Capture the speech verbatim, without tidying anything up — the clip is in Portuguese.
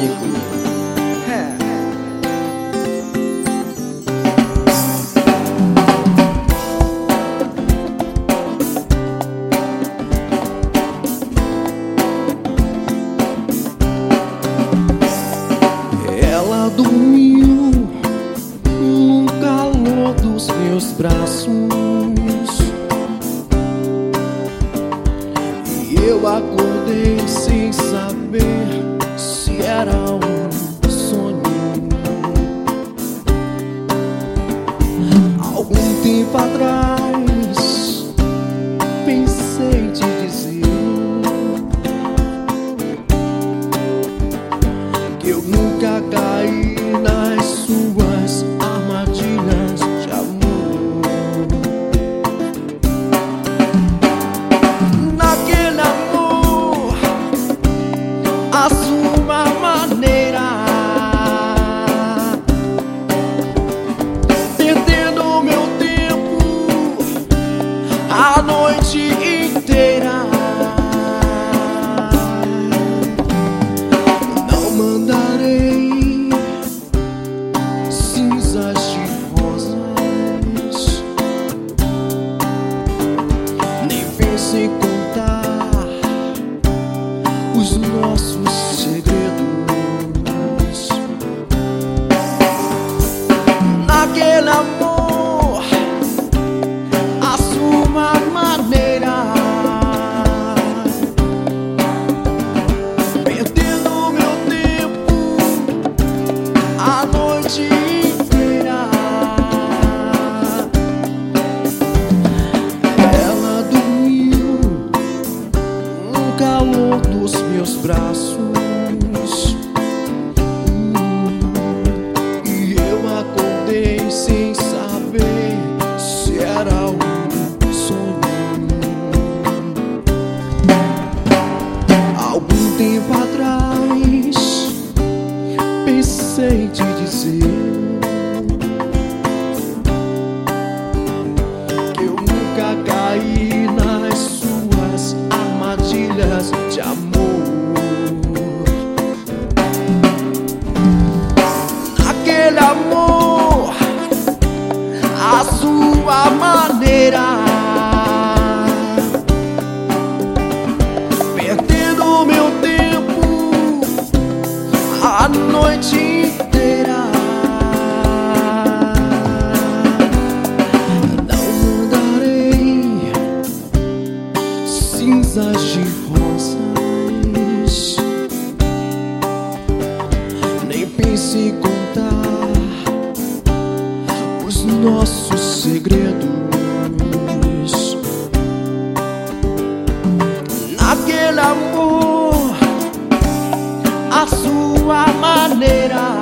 Ela dormiu no calor dos meus braços e eu acordei sem saber se era um sonho. Algum tempo atrás pensei te dizer que eu nunca caí nas suas armadilhas de amor. Naquele amor, a sua maneira, perdendo meu tempo a noite inteira. Não mandarei cinzas de rosas, nem pense em contar os nossos segredos. Naquele amor, a sua maneira, perdendo meu tempo a noite inteira. Ela dormiu no calor dos meus braços e eu acordei sem saber se era um sonho. Algum tempo atrás pensei te dizer que eu nunca caí nas suas armadilhas de amor. Naquele amor, a sua maneira, perdendo meu tempo a noite inteira. Não mandarei cinzas de rosas, nem pense em contar os nossos segredos. Naquele amor, a sua maneira,